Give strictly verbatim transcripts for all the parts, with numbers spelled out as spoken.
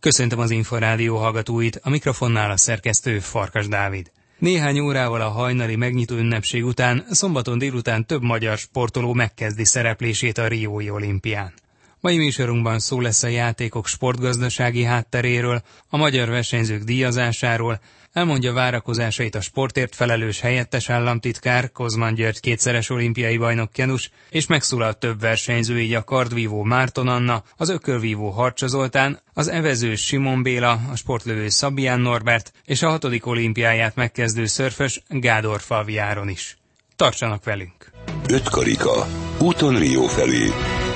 Köszöntöm az Inforádió hallgatóit, a mikrofonnál a szerkesztő Farkas Dávid. Néhány órával a hajnali megnyitó ünnepség után szombaton délután több magyar sportoló megkezdi szereplését a riói olimpián. Mai műsorunkban szó lesz a játékok sportgazdasági hátteréről, a magyar versenyzők díjazásáról, elmondja várakozásait a sportért felelős helyettes államtitkár, Kozman György kétszeres olimpiai bajnok Kenus, és megszólal több versenyző, így a kardvívó Márton Anna, az ökölvívó Harcsa Zoltán, az evező Simon Béla, a sportlövő Szabián Norbert és a hatodik olimpiáját megkezdő szörfös Gádor Falvi Áron is. Tartsanak velünk! Öt karika. Úton Rio felé.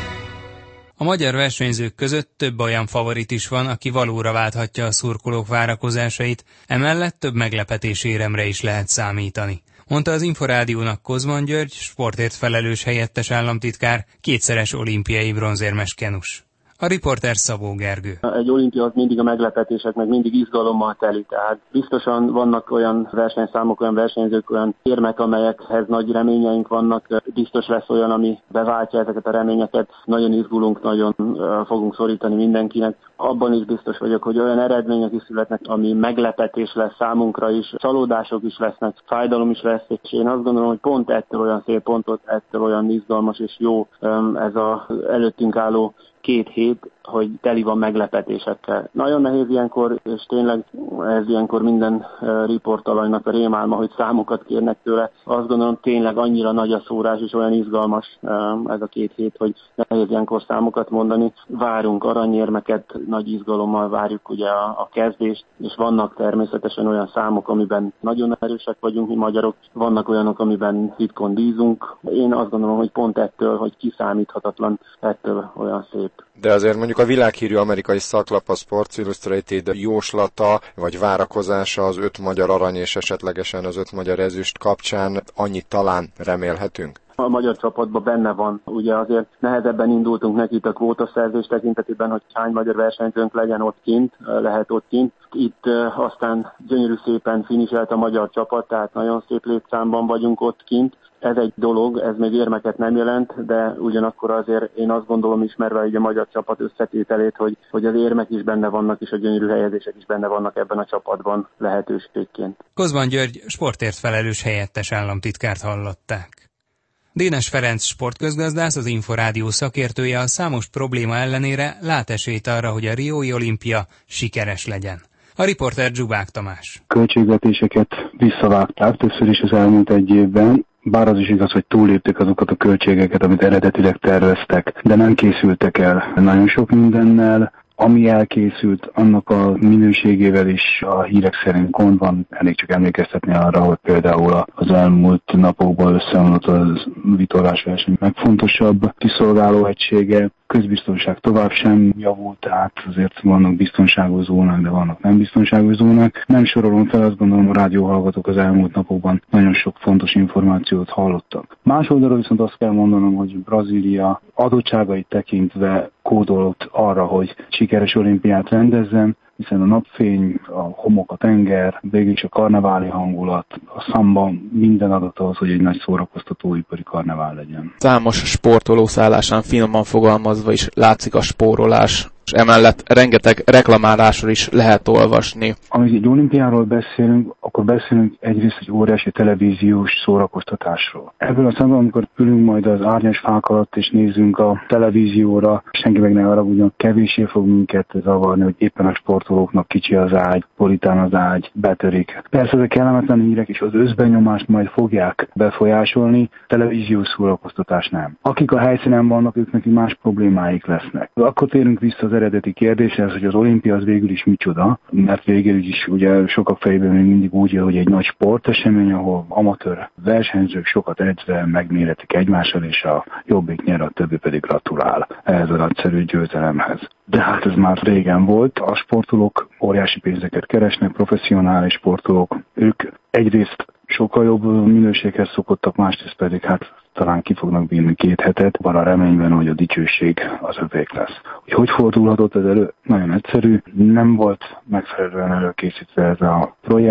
A magyar versenyzők között több olyan favorit is van, aki valóra válthatja a szurkolók várakozásait, emellett több meglepetés éremre is lehet számítani, mondta az Inforádiónak Kozman György, sportért felelős helyettes államtitkár, kétszeres olimpiai bronzérmes Kenus. A riporter Szabó Gergő. Egy olimpia az mindig a meglepetések, meg mindig izgalommal teli, tehát biztosan vannak olyan versenyszámok, olyan versenyzők, olyan érmek, amelyekhez nagy reményeink vannak, biztos lesz olyan, ami beváltja ezeket a reményeket, nagyon izgulunk, nagyon fogunk szorítani mindenkinek. Abban is biztos vagyok, hogy olyan eredmények is születnek, ami meglepetés lesz számunkra is, csalódások is lesznek, fájdalom is lesz, és én azt gondolom, hogy pont ettől olyan szép pontot, ettől olyan izgalmas és jó ez az előttünk álló két hét, hogy teli van meglepetésekkel. Nagyon nehéz ilyenkor, és tényleg ez ilyenkor minden uh, riportalajnak a rémálma, hogy számokat kérnek tőle. Azt gondolom, tényleg annyira nagy a szórás, és olyan izgalmas uh, ez a két hét, hogy nehéz ilyenkor számokat mondani. Várunk aranyérmeket, nagy izgalommal várjuk ugye a, a kezdést, és vannak természetesen olyan számok, amiben nagyon erősek vagyunk mi magyarok, vannak olyanok, amiben titkon bízunk. Én azt gondolom, hogy pont ettől, hogy kiszámíthatatlan, ettől olyan szép. De azért mondjuk a világhírű amerikai szaklap, a Sports Illustrated jóslata, vagy várakozása az öt magyar arany és esetlegesen az öt magyar ezüst kapcsán annyit talán remélhetünk? A magyar csapatban benne van. Ugye azért nehezebben indultunk neki itt a kvótaszerzés tekintetében, hogy hány magyar versenyzőnk legyen ott kint, lehet ott kint. Itt uh, aztán gyönyörű szépen finiselt a magyar csapat, tehát nagyon szép létszámban vagyunk ott kint. Ez egy dolog, ez még érmeket nem jelent, de ugyanakkor azért én azt gondolom, ismerve így a magyar csapat összetételét, hogy, hogy az érmek is benne vannak, és a gyönyörű helyezések is benne vannak ebben a csapatban lehetőségként. Kozman György sportért felelős helyettes államtitkárt hallották. Dénes Ferenc sportközgazdász, az Inforádió szakértője a számos probléma ellenére lát esélyt arra, hogy a riói olimpia sikeres legyen. A riporter Zsubák Tamás. Költségvetéseket visszavágták többször is az elmúlt egy évben, bár az is igaz, hogy túllépték azokat a költségeket, amit eredetileg terveztek, de nem készültek el nagyon sok mindennel. Ami elkészült, annak a minőségével is a hírek szerint gond van. Elég csak emlékeztetni arra, hogy például az elmúlt napokban összeomlott az vitorlásverseny legfontosabb kiszolgáló egysége. Közbiztonság tovább sem javult, tehát azért vannak biztonságos zónák, de vannak nem biztonságos zónák. Nem sorolom fel, azt gondolom, a rádióhallgatók az elmúlt napokban nagyon sok fontos információt hallottak. Más oldalról viszont azt kell mondanom, hogy Brazília adottságait tekintve kódolott arra, hogy sikeres olimpiát rendezzen, hiszen a napfény, a homok, a tenger, végül is a karneváli hangulat, a szamba, minden adott ahhoz, hogy egy nagy szórakoztatóipari karnevál legyen. Számos sportoló szállásán finoman fogalmazva is látszik a spórolás, és emellett rengeteg reklamálásról is lehet olvasni. Amikor egy olimpiáról beszélünk, akkor beszélünk egyrészt egy óriási televíziós szórakoztatásról. Ebből a szemben, amikor ülünk majd az árnyas fák alatt és nézzünk a televízióra, senki meg ne haragudjon, kevéssé fog minket zavarni, hogy éppen a sportolóknak kicsi az ágy, politán az ágy, betörik. Persze ezek kellemetlen hírek, és az összbenyomást majd fogják befolyásolni, televíziós szórakoztatás nem. Akik a helyszínen vannak, ők neki más problémáik lesznek. Akkor térünk vissza az eredeti kérdéshez, hogy az olimpia az végül is micsoda, mert végül is ugye sokak fejében még mindig úgy jön, hogy egy nagy sportesemény, ahol amatőr versenyzők sokat edzve megméretik egymással, és a jobbik nyer, a többi pedig gratulál ehhez a nagyszerű győzelemhez. De hát ez már régen volt, a sportolók óriási pénzeket keresnek, professzionális sportolók, ők egyrészt sokkal jobb minőséghez szokottak, másrészt pedig hát talán ki fognak bírni két hetet, van a reményben, hogy a dicsőség az övék lesz. Hogy hogy fordulhatott ez elő? Nagyon egyszerű, nem volt megfelelően előkészítve ez a projekt,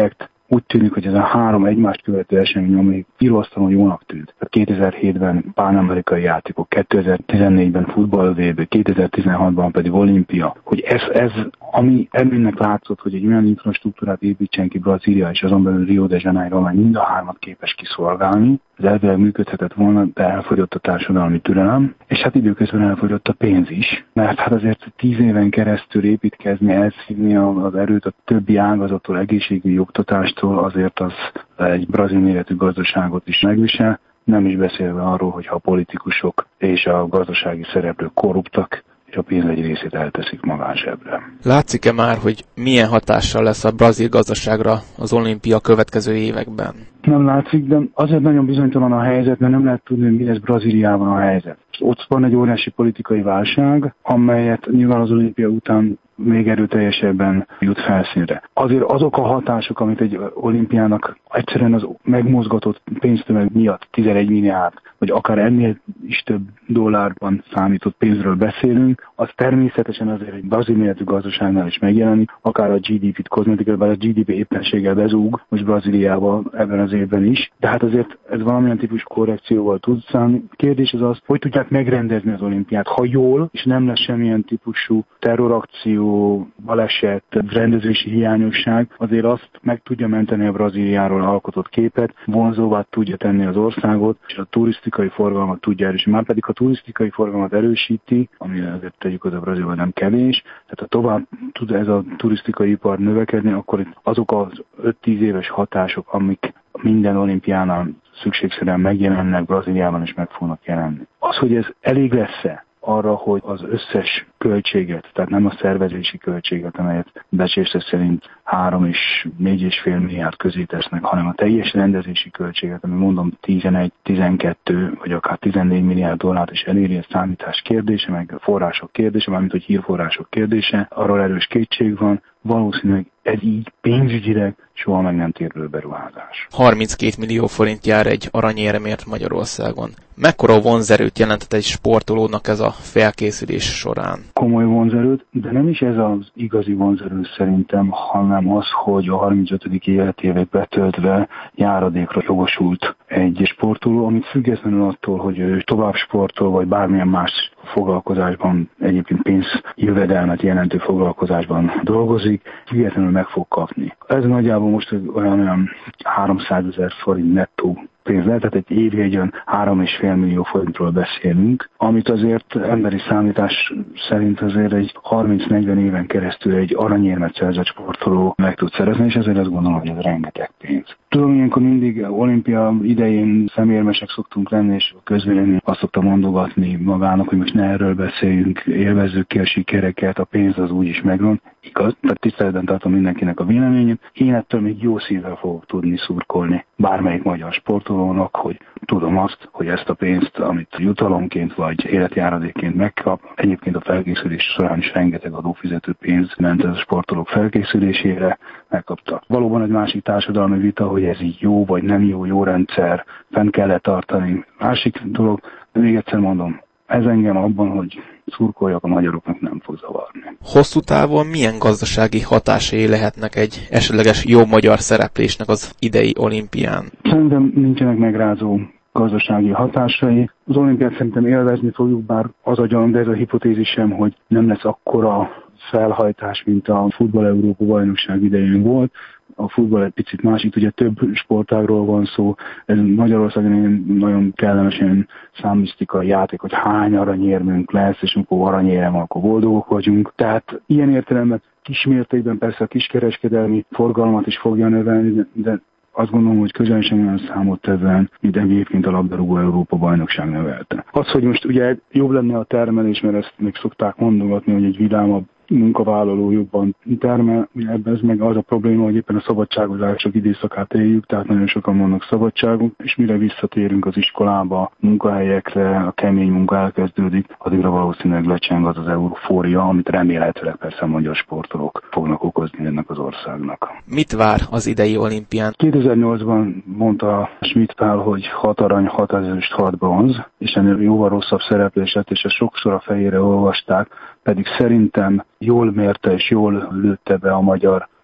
úgy tűnik, hogy ez a három egymást követő esemény, ami írasztalon jónak tűnt. kétezer-hétben pánamerikai játékok, kétezer-tizennégyben futball vé bé, kétezer-tizenhatban pedig olimpia, hogy ez, ez ami előnnek látszott, hogy egy olyan infrastruktúrát építsen ki Brazília, és azon belül Rio de Janeiro, amely mind a hármat képes kiszolgálni, ez elvileg működhetett volna, de elfogyott a társadalmi türelem, és hát időközben elfogyott a pénz is, mert hát azért tíz éven keresztül építkezni, elszívni az erőt a többi ágazattól, egészségügyi, oktatástól, azért az egy brazil méretű gazdaságot is megvisel, nem is beszélve arról, hogy ha a politikusok és a gazdasági szereplők korruptak, és a pénz egy részét elteszik magánsebbre. Látszik-e már, hogy milyen hatással lesz a brazil gazdaságra az olimpia következő években? Nem látszik, de azért nagyon bizonytalan a helyzet, mert nem lehet tudni, hogy mi lesz Brazíliában a helyzet. Ott van egy óriási politikai válság, amelyet nyilván az olimpia után még erőteljesebben jut felszínre. Azért azok a hatások, amit egy olimpiának egyszerűen az megmozgatott pénztömeg miatt tizenegy milliárd, vagy akár ennél is több dollárban számított pénzről beszélünk, az természetesen azért egy brazil méretű gazdaságnál is megjelenik, akár a gé dé pét kozmetikai, bár a gé dé pé éppenséggel bezúg, most Brazíliában ebben az évben is, de hát azért ez valamilyen típus korrekcióval tud számítani. Kérdés az az, hogy tudják megrendezni az olimpiát, ha jól, és nem lesz semmilyen típusú terrorakció, baleset, rendezési hiányosság, azért azt meg tudja menteni a Brazíliáról alkotott képet, vonzóvá tudja tenni az országot, és a turisztikai forgalmat tudja erősíteni. Már pedig a turisztikai forgalmat erősíti, ami azért tegyük az a Brazílban nem kevés, tehát ha tovább tud ez a turisztikai ipar növekedni, akkor azok az öt-tíz éves hatások, amik minden olimpiánál szükségszerűen megjelennek, Brazíliában is meg fognak jelenni. Az, hogy ez elég lesz-e arra, hogy az összes költséget, tehát nem a szervezési költséget, amelyet becsése szerint három és négy és fél milliárd közé tesznek, hanem a teljes rendezési költséget, ami mondom tizenegy, tizenkettő vagy akár tizennégy milliárd dollárt is eléri, a számítás kérdése, meg a források kérdése, mármint hogy hírforrások kérdése, arról erős kétség van, valószínűleg ez így pénzügyileg soha meg nem térülő beruházás. harminckét millió forint jár egy aranyérmért Magyarországon. Mekkora vonzerőt jelentett egy sportolónak ez a felkészülés során? Komoly vonzerőt, de nem is ez az igazi vonzerő szerintem, hanem az, hogy a harmincötödik életévet betöltve járadékra jogosult egy sportoló, amit függetlenül attól, hogy ő tovább sportol, vagy bármilyen más foglalkozásban, egyébként pénzjövedelmet jelentő foglalkozásban dolgozik, függetlenül meg fog kapni. Ez nagyjából most olyan, olyan háromszázezer forint nettó pénz lehet, tehát egy évi egy olyan három és fél millió forintról beszélünk, amit azért emberi számítás szerint azért egy harminc-negyven éven keresztül egy aranyérmet szerzett sportoló meg tud szerezni, és ezért azt gondolom, hogy ez rengeteg pénz. Tudom, ilyenkor mindig olimpia idején szemérmesek szoktunk lenni, és a közvélemény azt szokta mondogatni magának, hogy most ne erről beszéljünk, élvezzük ki a sikereket, a pénz az úgyis megvan. Igaz, tehát tiszteletben tartom mindenkinek a véleményét. Én ettől még jó szívvel fogok tudni szurkolni bármelyik magyar sportolónak, hogy tudom azt, hogy ezt a pénzt, amit jutalomként vagy életjáradékként megkap, egyébként a felkészülés során is rengeteg adófizető pénz ment ez a sportolók felkészülésére, megkapta. Valóban egy másik társadalmi vita, hogy ez így jó vagy nem jó, jó rendszer, fenn kellett tartani. Másik dolog, de még egyszer mondom, ez engem abban, hogy szurkoljak, a magyaroknak nem fog zavarni. Hosszú távon milyen gazdasági hatásai lehetnek egy esetleges jó magyar szereplésnek az idei olimpián? Szerintem nincsenek megrázó gazdasági hatásai. Az olimpiát szerintem élvezni fogjuk, bár az a gyanúm, de ez a hipotézisem, hogy nem lesz akkora felhajtás, mint a futball Európa bajnokság idején volt. A futball egy picit másik, ugye több sportágról van szó, ez Magyarországon nagyon kellemesen számmisztikai játék, hogy hány aranyérmünk lesz, és amikor aranyérem, akkor boldogok vagyunk. Tehát ilyen értelemben kismértékben persze a kiskereskedelmi forgalmat is fogja növelni, de azt gondolom, hogy közel sem olyan számottevően, mint egyébként a labdarúgó Európa bajnokság növelte. Az, hogy most ugye jobb lenne a termelés, mert ezt még szokták mondogatni, hogy egy vidámabb munkavállaló jobban termel, ebben ez meg az a probléma, hogy éppen a szabadságozások időszakát éljük, tehát nagyon sokan vannak szabadságok, és mire visszatérünk az iskolába, munkahelyekre, a kemény munka elkezdődik, addigra valószínűleg lecseng az az eufória, amit remélhetőleg persze a magyar sportolók fognak okozni ennek az országnak. Mit vár az idei olimpián? kétezer-nyolcban mondta Schmidt Pál, hogy hat arany, hat ezüst, hat bronz, és ennél jóval rosszabb szereplés lett, és ezt sokszor a fejére olvasták, pedig szerintem jól mérte és jól lőtte be a magyar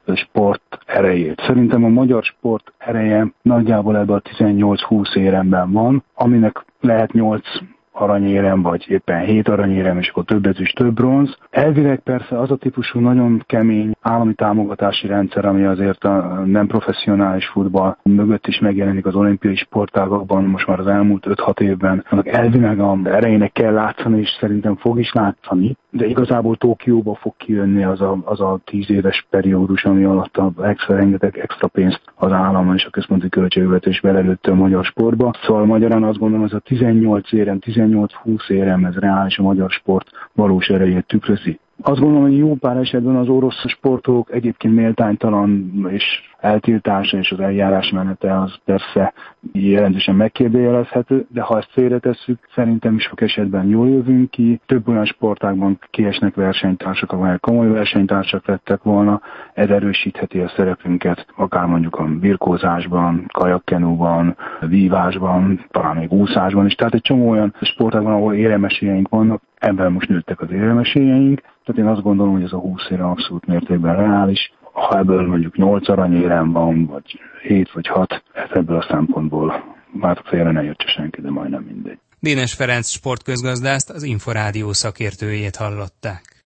sport erejét. Szerintem a magyar sport ereje nagyjából ebben a tizennyolc-húsz éremben van, aminek lehet nyolc aranyérem, vagy éppen hét aranyérem, és akkor több ezüst, több bronz. Elvileg persze az a típusú nagyon kemény állami támogatási rendszer, ami azért a nem professzionális futball mögött is megjelenik az olimpiai sportágakban most már az elmúlt öt-hat évben. Annak elvileg a erejének kell látszani, és szerintem fog is látszani, de igazából Tokióba fog kijönni az a, az a tíz éves periódus, ami alatt a extra, rengeteg extra pénzt az állam és a központi költségvetés belelőtte a magyar sportba. Szóval magyarán azt gondolom, ez a tizennyolc érem, tizennyolc-húsz érem, ez reális a magyar sport valós erejét tükrözi. Azt gondolom, hogy jó pár esetben az orosz sportolók egyébként méltánytalan és eltiltása és az eljárás menete az persze jelentősen megkérdőjelezhető, de ha ezt félretesszük, szerintem is sok esetben jól jövünk ki. Több olyan sportágban kiesnek versenytársak, amelyek komoly versenytársak lettek volna, ez erősítheti a szerepünket, akár mondjuk a birkózásban, kajakkenúban, vívásban, talán még úszásban is. Tehát egy csomó olyan sportágban, ahol éremesélyeink vannak, ebben most nőttek az éremesélyeink. Tehát én azt gondolom, hogy ez a húsz érem abszolút mértékben reális. Ha ebből mondjuk nyolc aranyérem van, vagy hét vagy hat, ebből a szempontból már félre ne jött senki, de majdnem mindegy. Dénes Ferenc sportközgazdászt, az Inforádió szakértőjét hallották.